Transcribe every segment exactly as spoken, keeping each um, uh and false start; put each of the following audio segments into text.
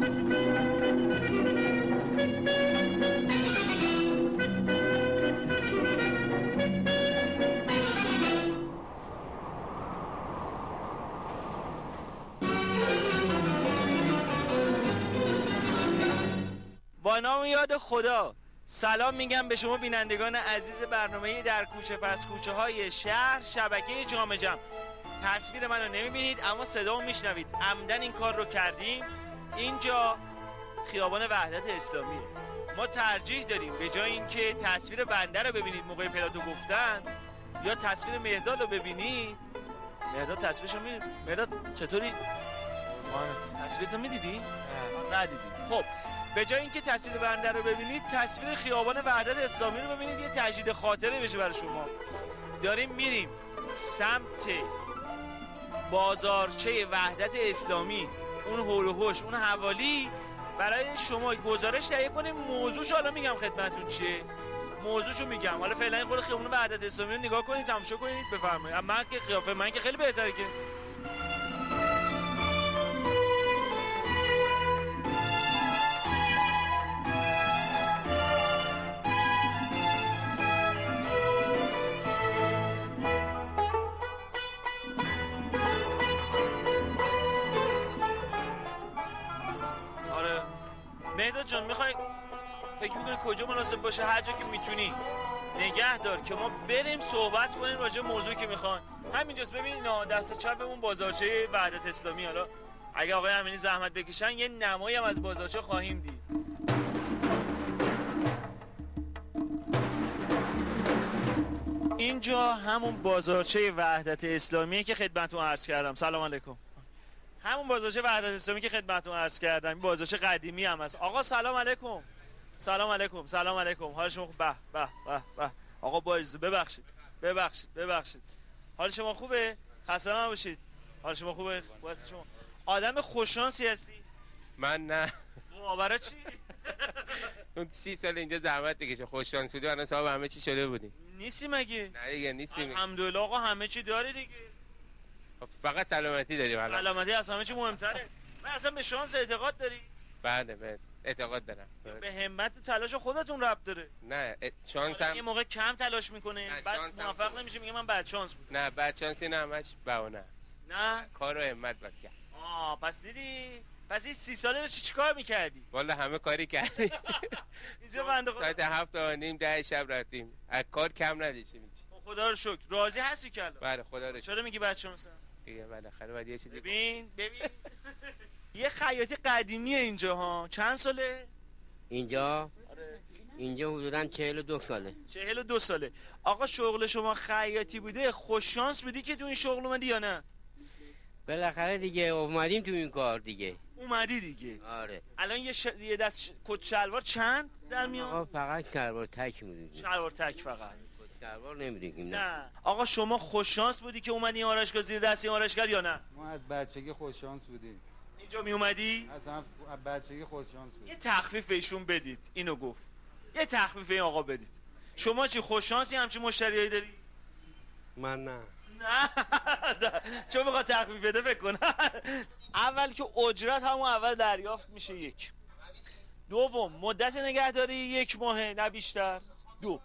با نام یاد خدا سلام میگم به شما بینندگان عزیز برنامه در کوچه پس کوچه های شهر شبکه جام جم. تصویر منو نمیبینید اما صدامو میشنوید. عمدن این کار رو کردیم. اینجا خیابان وحدت اسلامیه. ما ترجیح داریم به جای اینکه تصویر بنده رو ببینید موقع پلاتو گفتن یا تصویر مهرداد رو ببینید. مهرداد تصویرشو میدید؟ مهرداد چطوری؟ تصویرتو میدیدی؟ ندیدی. خب به جای اینکه تصویر بنده رو ببینید تصویر خیابان وحدت اسلامی رو ببینید، یه تجدید خاطره بشه برای شما. داریم میریم سمت بازارچه وحدت اسلامی، اون هول و هوش، اون حوالی. برای شما گزارش تهیه کنیم. موضوعش حالا میگم خدمتتون چیه. موضوعشو میگم. حالا فعلا خود خیابان وحدت اسلامی رو نگاه کنید، تماشا کنید، بفرمایید. من که قیافه من که خیلی بهتره که مهرداد جان میخوای فکر میکنی کجا مناسب باشه؟ هر جا که میتونی نگه دار که ما بریم صحبت کنیم راجع به موضوعی که میخوان. همینجاست ببینید دست چپمون بازارچه وحدت اسلامی. حالا اگه آقای امینی زحمت بکشن یه نمایی هم از بازارچه خواهیم دید. اینجا همون بازارچه وحدت اسلامیه که خدمتتون عرض کردم. سلام علیکم. همون بازارچه وحدت اسلامی که خدمتتون عرض کردم. این بازارچه قدیمی هم هست. آقا سلام علیکم. سلام علیکم. سلام علیکم. حال شما خوب؟ به به به به. آقا باعث ببخشید. ببخشید. ببخشید. حال شما خوبه؟ خسته نباشید. حال شما خوبه؟ واسه شما. آدم خوششانسی هستی؟ من نه. برای چی؟ اون سی سال اینجا زحمت دیگه خوششانس بودی، الان صاحب همه چی شده بودی. نیستی مگه؟ نه دیگه نیستیم. الحمدلله آقا همه چی داری دیگه. فقط سلامتی داریم الان. سلامتی از همه چی مهمتره. من اصلا به شانس اعتقاد داری؟ بله به اعتقاد دارم. به همت و تلاش خودتون ربط داره. نه شانس هم یه موقع کم تلاش میکنه بعد موفق نمیشه میگه من بد شانس بود. نه بد شانسی نه، همش بهونه است. نه کار و همت باید کرد. آه پس دیدی؟ پس این سی ساله رو چی چیکار میکردی؟ والا همه کاری کردی. اینجا بنده خدا ساعت هفت و نیم ده شب رفتیم. از کار کم نداشتیم. خدا رو شکر. راضی هستی که الان؟ بله خدا رو شکر. چرا میگی بد شانسم؟ دیگه بالاخره بعد یه چیزی ببین ببین یه خیاطی قدیمیه اینجا ها. چند ساله؟ اینجا اینجا حدوداً چهل و دو ساله. چهل و دو ساله. آقا شغل شما خیاطی بوده، خوش شانس بودی که تو این شغل اومدی یا نه؟ بالاخره دیگه اومدیم تو این کار دیگه. اومدی دیگه. آره. الان یه, ش... یه دست ش... کت شلوار چند در میاد؟ آقا فقط شلوار تک میدونیم. شلوار تک فقط. کت شلوار نمیدونیم. نه. آقا شما خوش شانس بودی که اومدی آرایشگاه زیر دست این آرایشگر یا نه؟ ما از بچگی خوش شانس بودیم. اینجا می اومدی؟ از بچگی خوش شانس بودیم. یه تخفیف ایشون بدید. اینو گفت. یه تخفیف این آقا بدید. شما چی خوش شانسی همچین مشتریایی داری؟ من نه. نه چون بخواد تخفیف بده بکن. اول که اجرت همون اول دریافت میشه یک. دوم مدت نگهداری یک ماهه نه بیشتر. دو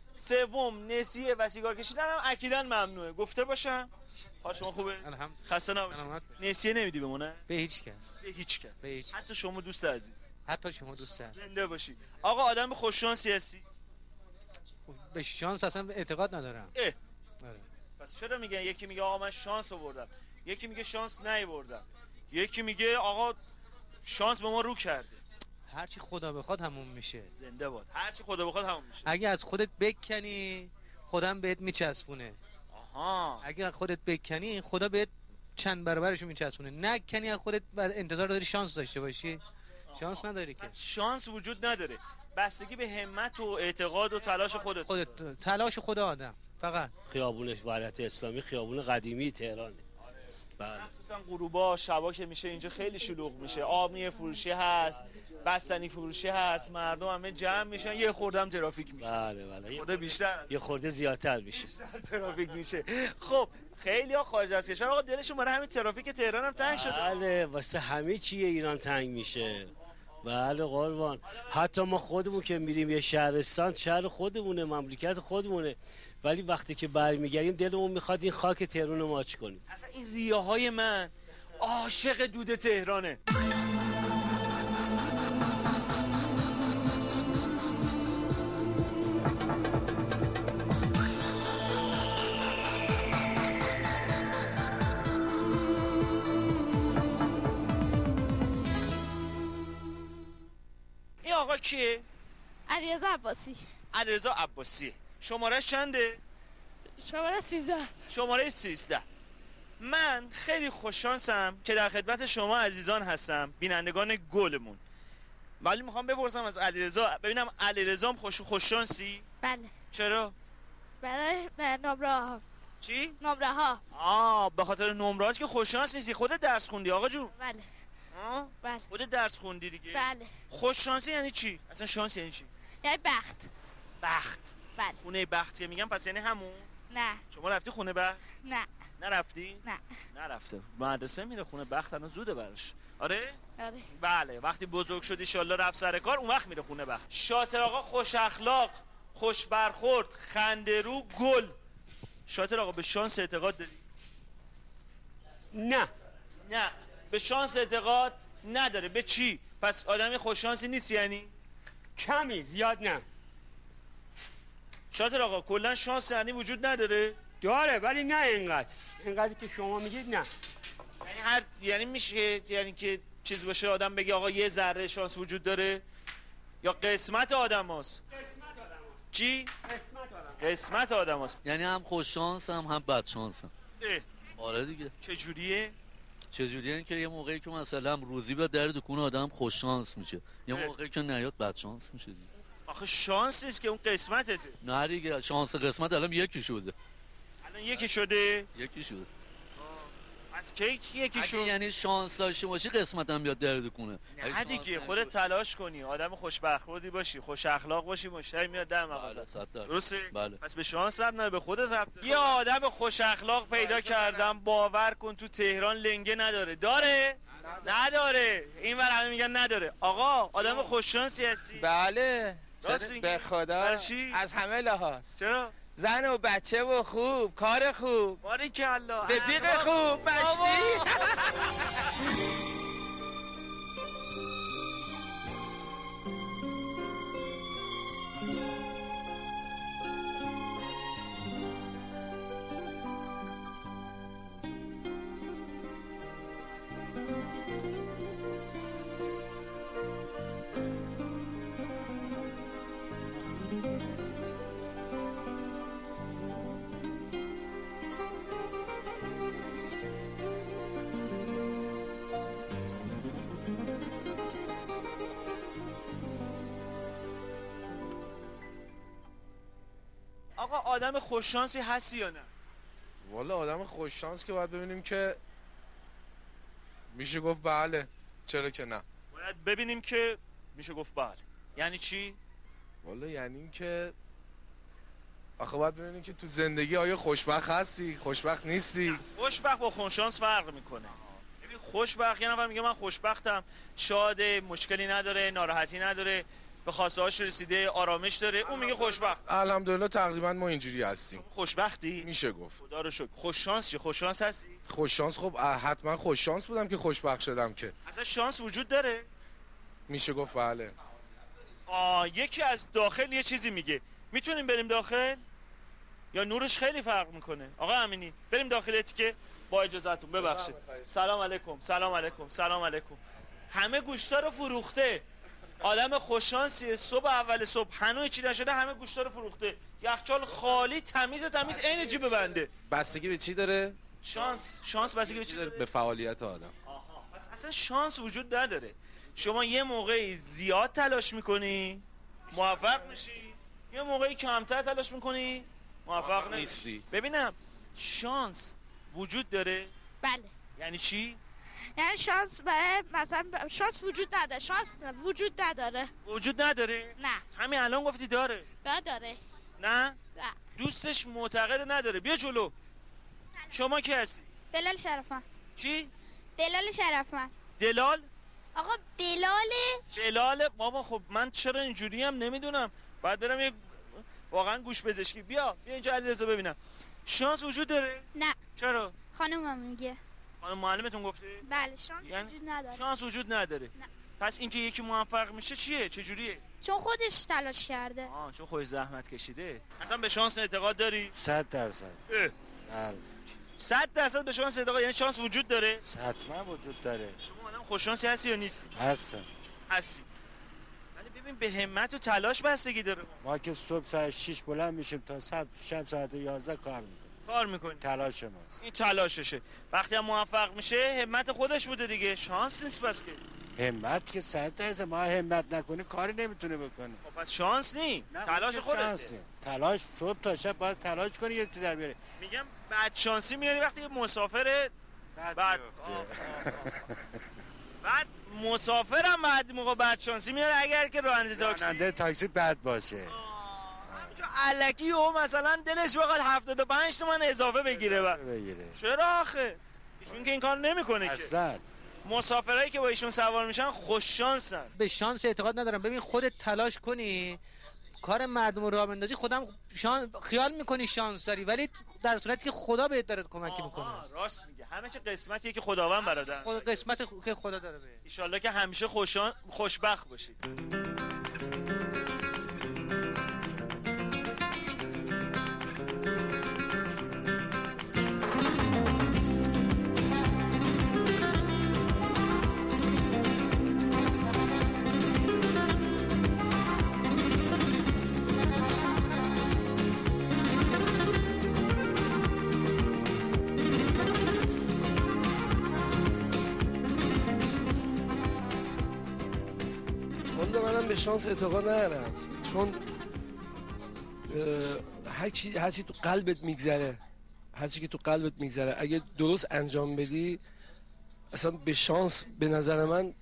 سوم نسیه و سیگار کشیدن هم اکیدن ممنوعه. گفته باشم. حال شما خوبه؟ خسته نباشید. نسیه نمیدی بمونه؟ به هیچ کس. به هیچ کس. به هیچ. حتی شما دوست عزیز. حتی شما دوست عزیز. زنده باشی. آقا آدم خوش شانسی هستی؟ به شانس اصلا اعتقاد ندارم. اه. آره. پس چرا میگن یکی میگه آقا من شانس آوردم، یکی میگه شانس نیاوردم، یکی میگه آقا شانس به ما رو کرده. هرچی خدا بخواد همون میشه. زنده باد. هرچی خدا بخواد همون میشه. اگه از خودت بکنی خودم بهت میچسبونه. آها. اگه از خودت بکنی خدا بهت چند برابرشو میچسبونه. نکنی از خودت بعد انتظار داری شانس داشته باشی. آها. شانس نداری که. شانس وجود نداره. بستگی به همت و اعتقاد و تلاش خودت. خودت تلاش خود آدم. فقط خیابون وحدت اسلامی خیابون قدیمی تهرانه. بله. مخصوصا غروبا شبا که میشه اینجا خیلی شلوغ میشه. آبمی فروشی هست، بستنی فروشی هست، مردم همه جمع میشن، یه خوردم ترافیک میشه. بله بله. خورده بیشتر. یه خورده زیادتر میشه. بیشتر ترافیک میشه. خب خیلی ها خارج از کشور آقا دلشون برای همین ترافیک تهران هم تنگ شده. بله واسه همه چیه ایران تنگ میشه. بله قربان، حتی ما خودمون که میریم یه شهرستان، شهر خودمونه، مملکت خودمونه، ولی وقتی که برمیگردیم دلمون میخواد این خاک تهران رو ماچ کنیم. اصلا این ریاهای من عاشق دود تهرانه. این آقا کیه؟ علیرضا عباسی. علیرضا عباسی. شمارهش چنده؟ شماره سیزده. شماره سیزده. من خیلی خوششانسم که در خدمت شما عزیزان هستم، بینندگان گلمون. ولی میخوام بپرسم از علیرضا، ببینم علیرضا خوش خوششانسی؟ بله. چرا؟ برای نمره ها. چی؟ نمره ها. آه به خاطر نمرات که خوششانس نیستی. خودت درس خوندی آقا جون؟ بله. آه؟ بله. خودت درس خوندی دیگه؟ بله. خوششانسی یعنی چی؟ اصلا شانس یعنی چی؟ یعنی بخت. بخت. بله. خونه بخت که میگم پس یعنی همون؟ نه. شما رفتی خونه بخت؟ نه. نرفتی؟ نه. نرفته. مدرسه میره خونه بخت الان زوده براش. آره؟ آره. بله وقتی بزرگ شدی انشالله رفت سر کار اون وقت میره خونه بخت. شاطر آقا خوش اخلاق، خوش برخورد، خنده‌رو، گل. شاطر آقا به شانس اعتقاد داری؟ نه. نه. به شانس اعتقاد نداره. به چی؟ پس آدمی خوش شانسی نیست یعنی؟ کمی، زیاد نه. شاطر آقا کلا شانس یعنی وجود نداره؟ داره ولی نه اینقدر. اینقدر که شما میگید نه. یعنی هر یعنی میشه یعنی که چیز باشه آدم بگه آقا یه ذره شانس وجود داره یا قسمت آدم هست؟ قسمت آدم هست. چی؟ قسمت آدم. قسمت آدم هست. یعنی هم خوش شانس هم هم بد شانس هم. آره دیگه. چجوریه؟ چجوریه این که یه موقعی که مثلا روزی به در دکون آدم خوش شانس میشه، یه اه. موقعی که نیاد بد شانس میشه دیگه. آخه شانس نیست که اون قسمتته. نه دیگه شانس قسمت الان یکی شده. الان یکی شده؟ یکی شده. از کی یکی شد؟ اگه یعنی شانس داشته باشی قسمت هم بیاد در دکونه. نه دیگه خودت تلاش کنی، آدم خوش برخوردی باشی، خوش اخلاق باشی، مشتری میاد در مغازه. درسته؟ بله. پس به شانس ربط نداره، به خودت ربط داره. یه آدم خوش اخلاق پیدا کردم باور کن تو تهران لنگه نداره. داره؟ نداره. این ور همه میگن نداره. آقا آدم خوش شانسی هستی؟ بله. راست میگی؟ به خدا چی؟ از همه لحاظ. چرا؟ زن و بچه و خوب، کار خوب، باریکلا. رفیق خوب، مشتی. آقا آدم خوش شانسی هستی یا نه؟ والا آدم خوش شانس که باید ببینیم که میشه گفت بله، چرا که نه. باید ببینیم که میشه گفت بله. یعنی چی؟ والا یعنی این که آخه باید ببینیم که تو زندگی آیا خوشبخت هستی، خوشبخت نیستی. خوشبخت با خوششانس فرق میکنه. ببین خوشبخت یه نفر میگه من خوشبختم، شاده، مشکلی نداره، ناراحتی نداره، به خواسته هاش رسیده، آرامش داره، اون میگه خوشبخت. الحمدلله تقریبا ما اینجوری هستیم. خوشبختی؟ میشه گفت. خدا رو شکر. خوش شانس چی؟ خوش شانس هستی؟ خوش شانس خب حتما خوش شانس بودم که خوشبخت شدم که. اصلا شانس وجود داره؟ میشه گفت بله. آه یکی از داخل یه چیزی میگه. میتونیم بریم داخل؟ یا نورش خیلی فرق میکنه؟ آقا امینی بریم داخل که با اجازهتون ببخشید. سلام علیکم. سلام علیکم. سلام علیکم. همه گوشتا رو فروخته. آدم خوششانسیه، صبح اول صبح هنوز چی نشده همه گوشتا رو فروخته. یخچال خالی، تمیز تمیز، عین جیب بنده. بستگی به چی داره؟ شانس. شانس بستگی به چی داره؟ به فعالیت آدم. آها. پس اصلا شانس وجود نداره. شما یه موقعی زیاد تلاش میکنی موفق میشی، یه موقعی کمتر تلاش میکنی موفق نیستی. ببینم شانس وجود داره؟ بله. یعنی چی؟ یعنی شانس برای مثلا شانس وجود نداره. شانس وجود نداره. وجود نداره؟ نه. همین الان گفتی داره. نداره. نه؟ نه. دوستش معتقد نداره. بیا جلو. شما کی هستی؟ بلال شرفمند. چی؟ بلال شرفمند. دلال؟ آقا بلال بلال بابا. خب من چرا اینجوری هم نمیدونم، باید برم یه واقعا گوش پزشکی. بیا بیا اینجا علیرضا ببینم. شانس وجود داره؟ نه. چرا؟ خانومم میگه. خانم معلمتون گفته؟ بله شانس یعنی وجود نداره. شانس وجود نداره. نه. پس اینکه یکی موفق میشه چیه؟ چه جوریه؟ چون خودش تلاش کرده. آه چون خودش زحمت کشیده. اصلا به شانس اعتقاد داری؟ صد درصد. بله. صد درصد به شانس اعتقاد، یعنی شانس وجود داره؟ حتما وجود داره. شما آدم خوش شانسی هستی یا نیستی؟ هستم. هستی. ولی ببین به همت و تلاش بستگی داره. ما که صبح ساعت شش بلند میشیم تا شب شب ساعت یازده کار میکنیم. کار میکنیم. تلاش ماست. این تلاششه. وقتی هم موفق میشه همت خودش بوده دیگه، شانس نیست بس که. همت که صد درصد، ما همت نکنیم کاری نمیتونه بکنه. خب پس شانس نی، تلاش خودته. تلاش صبح تا شب باید تلاش کنی یه چیزی در بیاری. میگم بعد شانسی میاری وقتی مسافر بعد بعد مسافرم بعد موقع بعد شانسی میاره اگر که راننده تاکسی راننده تاکسی بد باشه. همینجا الکی و مثلا دلش بخواد هفتاد و پنج تومن اضافه بگیره و بگیره. چرا آخه ایشون که این کار نمیکنه که اصلا. مسافرایی که با ایشون سوار میشن خوش شانسن. به شانس اعتقاد ندارم. ببین خودت تلاش کنی کار مردم رو راه بندازی، خودم شان... خیال میکنی شانس داری، ولی در صورتی که خدا بهت داره کمک میکنه. راست میگه، همه چی قسمتیه که خداوند برادر. خدا قسمت خ... که خدا داره بهت. ان شاءالله که همیشه خوشان خوشبخت باشی. منم به شانس اعتقاد ندارم، چون هر چی هر چی تو قلبت میگذره، هر چی که تو قلبت میگذره اگه درست انجام بدی، اصلا به شانس به نظر من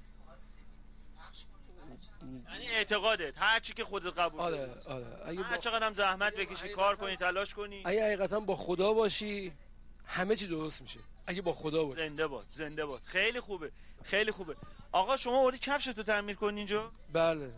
یعنی اعتقادت هر چی که خودت قبول آره کنی. آره اگه هر چقدر هم زحمت بکشی، کار کنی، تلاش کنی، اگه حقیقتا با خدا باشی همه چی درست میشه. اگه با خدا باشی. زنده باد، زنده باد. خیلی خوبه، خیلی خوبه. آقا شما وردی کفشتو تعمیر کنی اینجا؟ بله.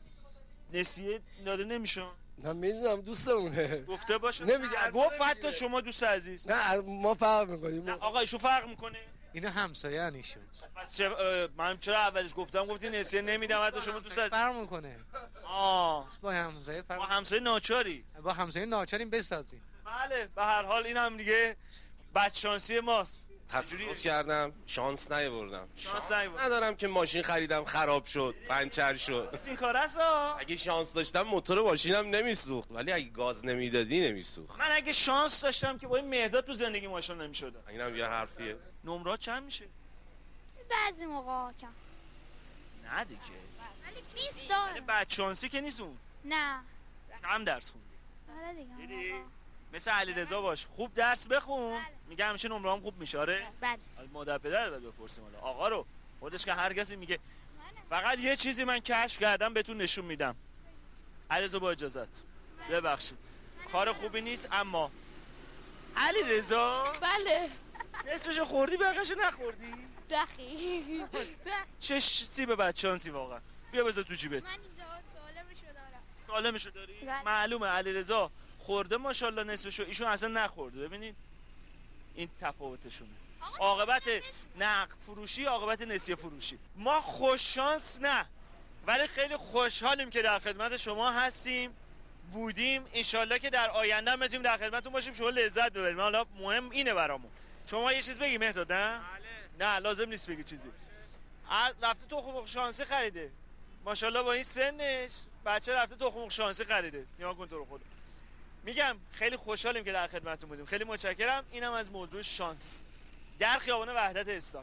نسیه داده نمیشه؟ نه میدونم دوستمونه. گفته باشه. نمیگه. گفت حتی شما دوست عزیز. نه ما فرق میکنیم. نه آقا ایشون فرق میکنه. اینا همسایه ان ایشون. پس چه من چرا اولش گفتم گفتی نسیه نمیدم حتی شما دوست عزیز. فرق میکنه. آه با همسایه فرق. با همسایه ناچاری. با همسایه ناچاریم بسازیم. بله به هر حال این هم دیگه بدشانسی ماست. تصادف کردم، شانس نیاوردم. شانس نیاوردم. ندارم که ماشین خریدم خراب شد، پنچر شد. این کار است ها. اگه شانس داشتم موتور ماشینم نمیسوخت، ولی اگه گاز نمیدادی نمیسوخت. من اگه شانس داشتم که با این مهرداد تو زندگی ماشین نمیشدم. اینم یه حرفیه. نمره چند میشه؟ بعضی موقع کم. نه دیگه. ولی بیست دار. یعنی بدشانسی که نیست اون. نه. کم درس خوندی. آره دیگه. دیدی؟ مثل علیرضا باش، خوب درس بخون. بله. میگه همیشه نمره‌ام خوب میشه. آره؟ بله. مادر پدر رو بپرسیم حالا. آقا رو خودش که هر کسی میگه. فقط یه چیزی من کشف کردم بهتون نشون میدم. علیرضا با اجازت. ببخشید. کار خوبی نیست اما علیرضا بله. نصفشو خوردی بقیه‌شو نخوردی؟ دخی. چه سیب بدشانسی واقعا. بیا بذار تو جیبت. من اینجا سالمشو دارم. سالمشو داری؟ بله. معلومه علیرضا خورده ماشاءالله نصفشو، ایشون اصلا نخورده. ببینید این تفاوتشونه. عاقبت نقد فروشی، عاقبت نسیه فروشی. ما خوش شانس نه، ولی خیلی خوشحالیم که در خدمت شما هستیم، بودیم. انشالله که در آینده هم بتونیم در خدمتتون باشیم، شما لذت ببریم. حالا مهم اینه برامون. شما یه چیز بگی مهرداد نه؟ نه لازم نیست بگی چیزی. رفته تخم شانسی خریده. ماشاءالله با این سنش بچه رفته تخم شانسی خریده. نیا کن تو رو خدا. میگم خیلی خوشحالیم که در خدمتتون بودیم. خیلی متشکرم. اینم از موضوع شانس در خیابان وحدت اسلامی.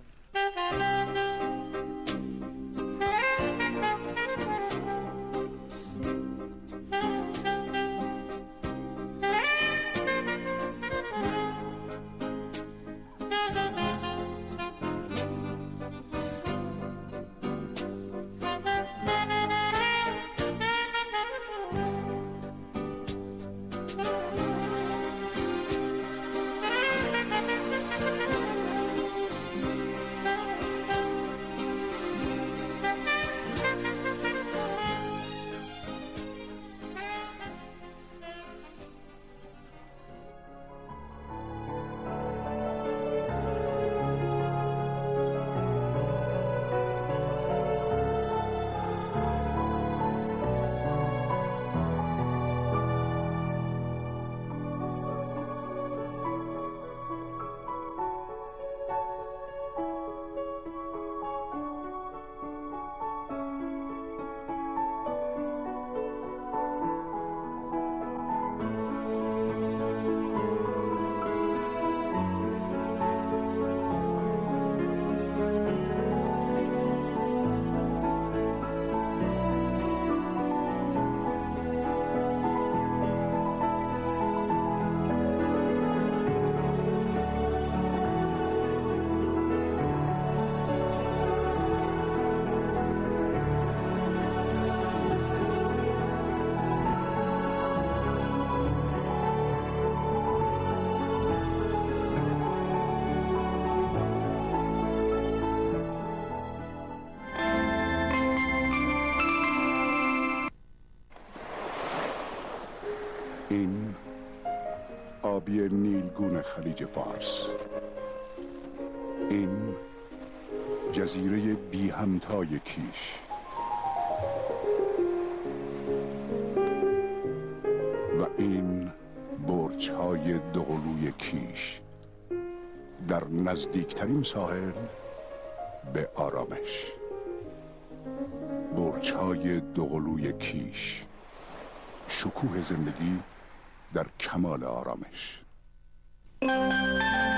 این آبی نیلگون خلیج فارس، این جزیره بی همتای کیش، و این برج‌های دوقلوی کیش در نزدیکترین ساحل به آرامش. برج‌های دوقلوی کیش، شکوه زندگی در کمال آرامش.